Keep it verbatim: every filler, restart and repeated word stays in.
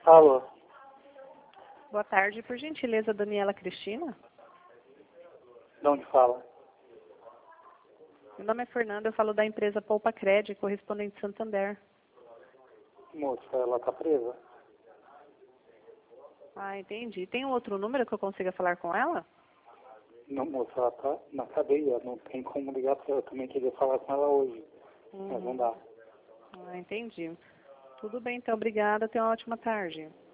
Alô? Boa tarde, por gentileza, Daniela Cristina. De onde fala? Meu nome é Fernanda, eu falo da empresa Poupa Cred, correspondente Santander. Moça, ela tá presa? Ah, entendi. Tem um outro número que eu consiga falar com ela? Não, moça, ela tá na cadeia, não tem como ligar pra ela. Eu também queria falar com ela hoje, Uhum. mas não dá. Ah, entendi. Tudo bem, então. Obrigada. Tenha uma ótima tarde.